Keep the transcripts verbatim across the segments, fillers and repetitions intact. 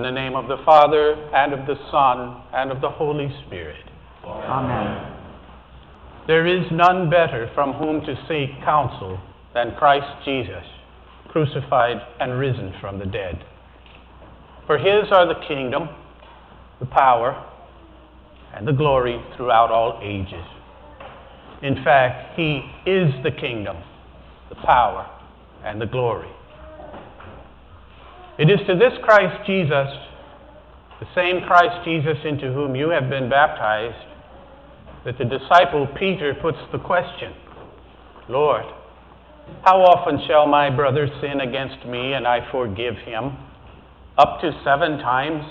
In the name of the Father, and of the Son, and of the Holy Spirit. Amen. There is none better from whom to seek counsel than Christ Jesus, crucified and risen from the dead. For his are the kingdom, the power, and the glory throughout all ages. In fact, he is the kingdom, the power, and the glory. It is to this Christ Jesus, the same Christ Jesus into whom you have been baptized, that the disciple Peter puts the question, Lord, how often shall my brother sin against me and I forgive him? Up to seven times?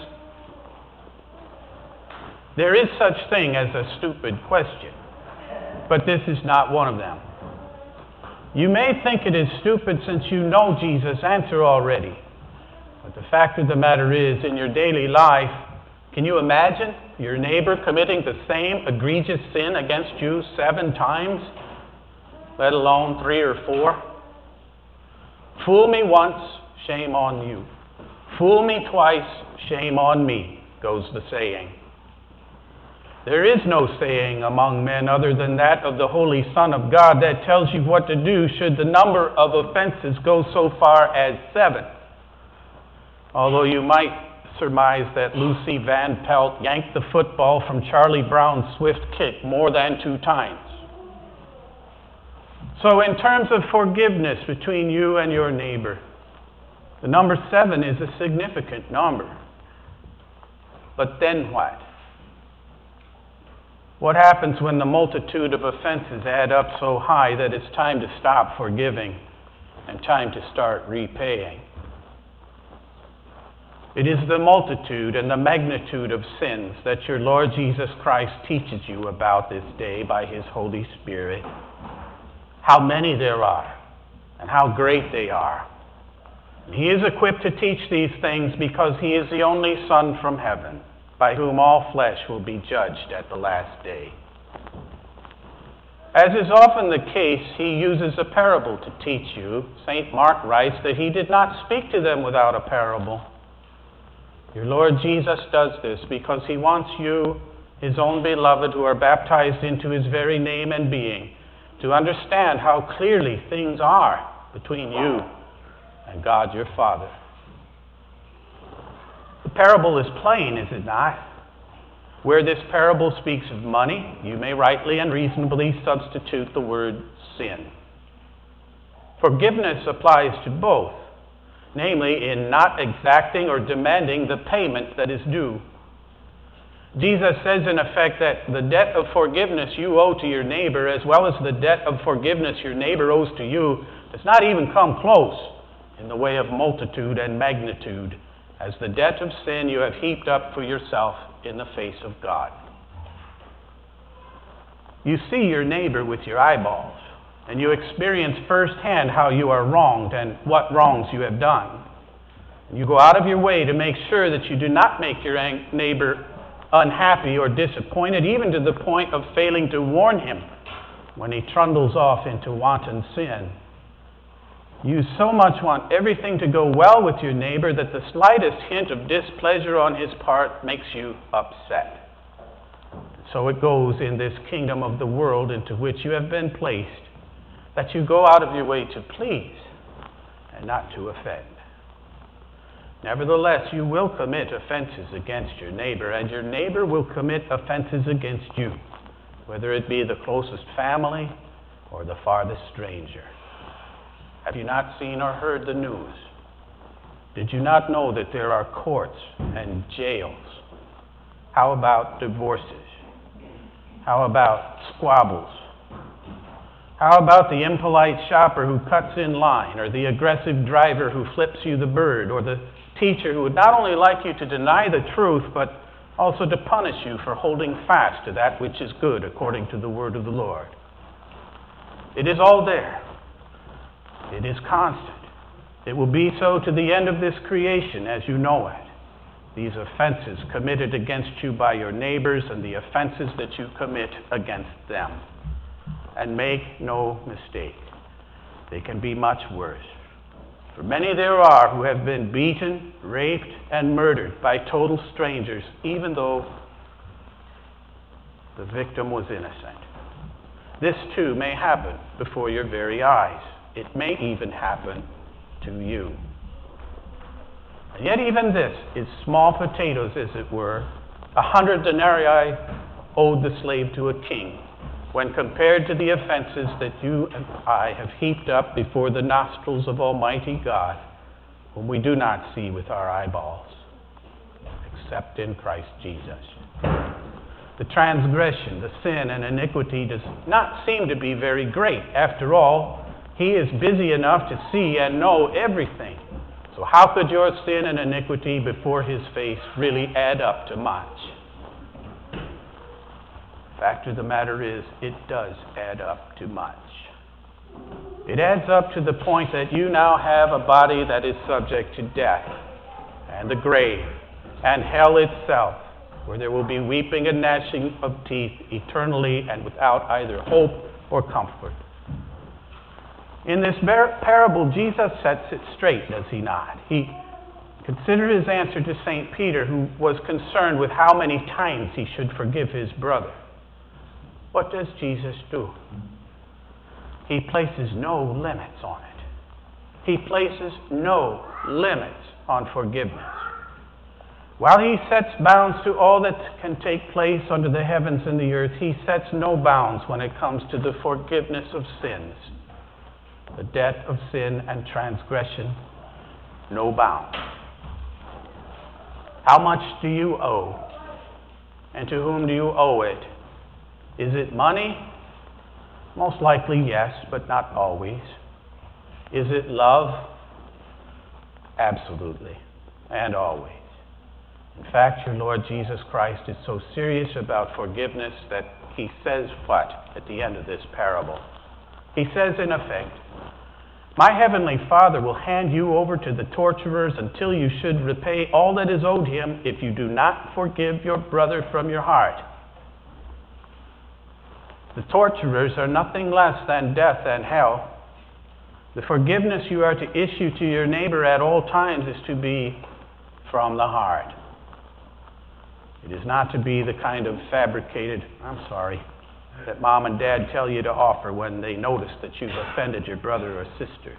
There is such thing as a stupid question, but this is not one of them. You may think it is stupid since you know Jesus' answer already. But the fact of the matter is, in your daily life, can you imagine your neighbor committing the same egregious sin against you seven times, let alone three or four? Fool me once, shame on you. Fool me twice, shame on me, goes the saying. There is no saying among men other than that of the Holy Son of God that tells you what to do should the number of offenses go so far as seven. Although you might surmise that Lucy Van Pelt yanked the football from Charlie Brown's swift kick more than two times. So in terms of forgiveness between you and your neighbor, the number seven is a significant number. But then what? What happens when the multitude of offenses add up so high that it's time to stop forgiving and time to start repaying? It is the multitude and the magnitude of sins that your Lord Jesus Christ teaches you about this day by his Holy Spirit. How many there are, and how great they are. And he is equipped to teach these things because he is the only Son from heaven, by whom all flesh will be judged at the last day. As is often the case, he uses a parable to teach you. Saint Mark writes that he did not speak to them without a parable. Your Lord Jesus does this because he wants you, his own beloved, who are baptized into his very name and being, to understand how clearly things are between you and God your Father. The parable is plain, is it not? Where this parable speaks of money, you may rightly and reasonably substitute the word sin. Forgiveness applies to both, namely in not exacting or demanding the payment that is due. Jesus says in effect that the debt of forgiveness you owe to your neighbor, as well as the debt of forgiveness your neighbor owes to you, does not even come close in the way of multitude and magnitude as the debt of sin you have heaped up for yourself in the face of God. You see your neighbor with your eyeballs, and you experience firsthand how you are wronged and what wrongs you have done. And you go out of your way to make sure that you do not make your neighbor unhappy or disappointed, even to the point of failing to warn him when he trundles off into wanton sin. You so much want everything to go well with your neighbor that the slightest hint of displeasure on his part makes you upset. So it goes in this kingdom of the world into which you have been placed, that you go out of your way to please and not to offend. Nevertheless, you will commit offenses against your neighbor, and your neighbor will commit offenses against you, whether it be the closest family or the farthest stranger. Have you not seen or heard the news? Did you not know that there are courts and jails? How about divorces? How about squabbles? How about the impolite shopper who cuts in line, or the aggressive driver who flips you the bird, or the teacher who would not only like you to deny the truth, but also to punish you for holding fast to that which is good according to the word of the Lord? It is all there. It is constant. It will be so to the end of this creation as you know it. These offenses committed against you by your neighbors and the offenses that you commit against them. And make no mistake, they can be much worse. For many there are who have been beaten, raped, and murdered by total strangers, even though the victim was innocent. This too may happen before your very eyes. It may even happen to you. And yet even this is small potatoes, as it were. A hundred denarii owed the slave to a king, when compared to the offenses that you and I have heaped up before the nostrils of Almighty God, whom we do not see with our eyeballs, except in Christ Jesus. The transgression, the sin, and iniquity does not seem to be very great. After all, He is busy enough to see and know everything. So how could your sin and iniquity before His face really add up to much? Fact of the matter is, it does add up to much. It adds up to the point that you now have a body that is subject to death and the grave and hell itself, where there will be weeping and gnashing of teeth eternally and without either hope or comfort. In this parable, Jesus sets it straight, does He not? He considered His answer to Saint Peter, who was concerned with how many times he should forgive his brother. What does Jesus do? He places no limits on it. He places no limits on forgiveness. While He sets bounds to all that can take place under the heavens and the earth, He sets no bounds when it comes to the forgiveness of sins. The debt of sin and transgression, no bounds. How much do you owe? And to whom do you owe it? Is it money? Most likely yes, but not always. Is it love? Absolutely, and always. In fact, your Lord Jesus Christ is so serious about forgiveness that He says what at the end of this parable? He says, in effect, my heavenly Father will hand you over to the torturers until you should repay all that is owed Him if you do not forgive your brother from your heart. The torturers are nothing less than death and hell. The forgiveness you are to issue to your neighbor at all times is to be from the heart. It is not to be the kind of fabricated, I'm sorry, that mom and dad tell you to offer when they notice that you've offended your brother or sister.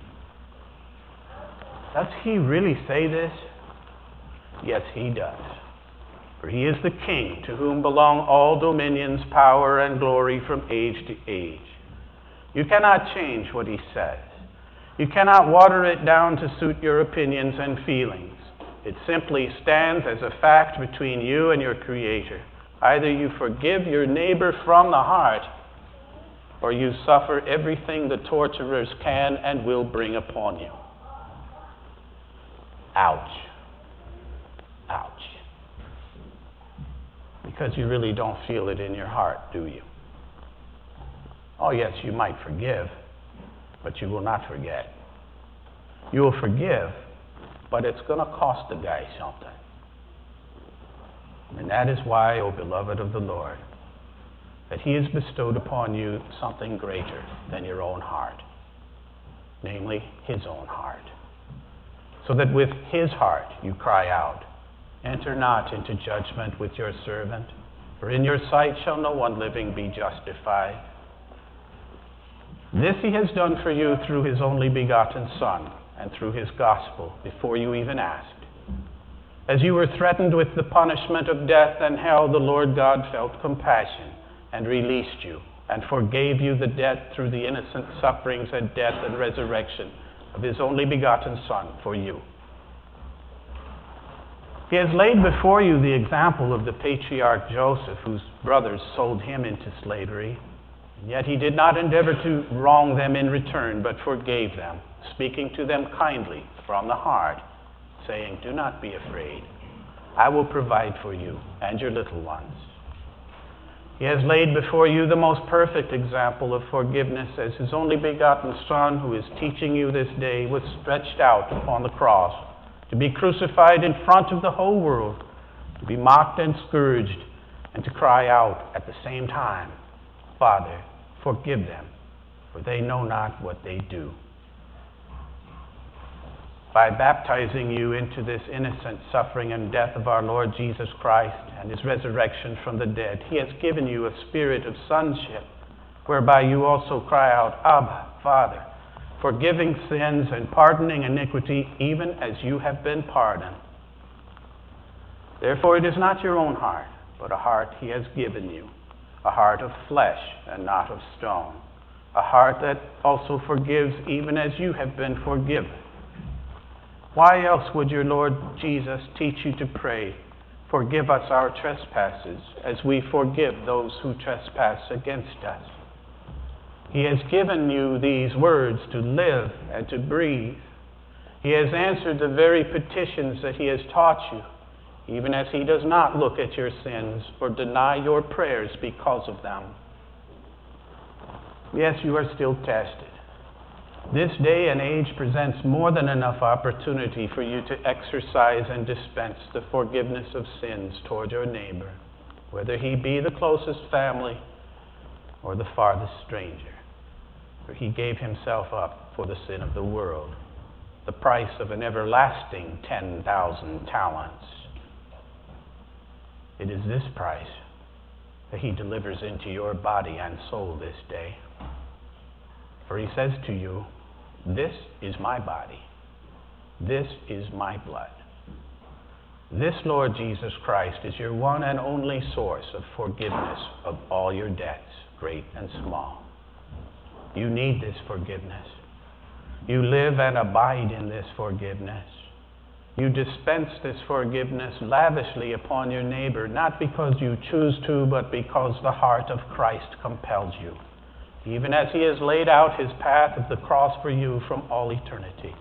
Does He really say this? Yes, He does. For He is the King, to whom belong all dominions, power, and glory from age to age. You cannot change what He says. You cannot water it down to suit your opinions and feelings. It simply stands as a fact between you and your Creator. Either you forgive your neighbor from the heart, or you suffer everything the torturers can and will bring upon you. Ouch. Ouch. Because you really don't feel it in your heart, do you? Oh yes, you might forgive, but you will not forget. You will forgive, but it's going to cost the guy something. And that is why, O beloved of the Lord, that He has bestowed upon you something greater than your own heart, namely His own heart. So that with His heart you cry out, enter not into judgment with your servant, for in your sight shall no one living be justified. This He has done for you through His only begotten Son, and through His gospel, before you even asked. As you were threatened with the punishment of death and hell, the Lord God felt compassion and released you, and forgave you the debt through the innocent sufferings and death and resurrection of His only begotten Son for you. He has laid before you the example of the patriarch Joseph, whose brothers sold him into slavery, and yet he did not endeavor to wrong them in return, but forgave them, speaking to them kindly from the heart, saying, do not be afraid. I will provide for you and your little ones. He has laid before you the most perfect example of forgiveness, as His only begotten Son, who is teaching you this day, was stretched out upon the cross to be crucified in front of the whole world, to be mocked and scourged, and to cry out at the same time, Father, forgive them, for they know not what they do. by baptizing you into this innocent suffering and death of our Lord Jesus Christ and his resurrection from the dead, he has given you a spirit of sonship, whereby you also cry out, Abba, Father, forgiving sins and pardoning iniquity, even as you have been pardoned. Therefore it is not your own heart, but a heart he has given you, a heart of flesh and not of stone, a heart that also forgives even as you have been forgiven. Why else would your Lord Jesus teach you to pray, forgive us our trespasses, as we forgive those who trespass against us? He has given you these words to live and to breathe. He has answered the very petitions that he has taught you, even as he does not look at your sins or deny your prayers because of them. Yes, you are still tested. This day and age presents more than enough opportunity for you to exercise and dispense the forgiveness of sins toward your neighbor, whether he be the closest family or the farthest stranger. For he gave himself up for the sin of the world, the price of an everlasting ten thousand talents. It is this price that he delivers into your body and soul this day. For he says to you, this is my body, this is my blood. This Lord Jesus Christ is your one and only source of forgiveness of all your debts, great and small. You need this forgiveness. You live and abide in this forgiveness. You dispense this forgiveness lavishly upon your neighbor, not because you choose to, but because the heart of Christ compels you, even as he has laid out his path of the cross for you from all eternity.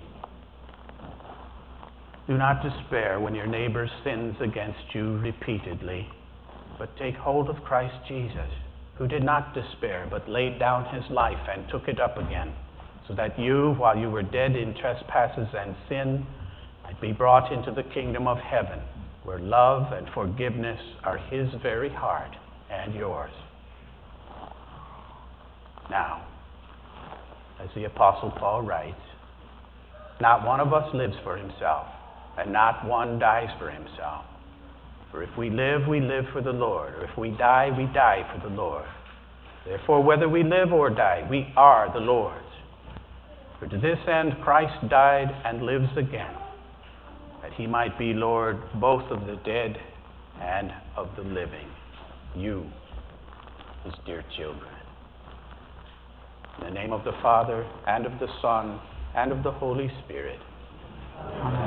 Do not despair when your neighbor sins against you repeatedly, but take hold of Christ Jesus, who did not despair, but laid down his life and took it up again, so that you, while you were dead in trespasses and sin, might be brought into the kingdom of heaven, where love and forgiveness are his very heart and yours. Now, as the Apostle Paul writes, not one of us lives for himself, and not one dies for himself. For if we live, we live for the Lord, or if we die, we die for the Lord. Therefore, whether we live or die, we are the Lord's. For to this end Christ died and lives again, that he might be Lord both of the dead and of the living, you, his dear children. In the name of the Father, and of the Son, and of the Holy Spirit. Amen.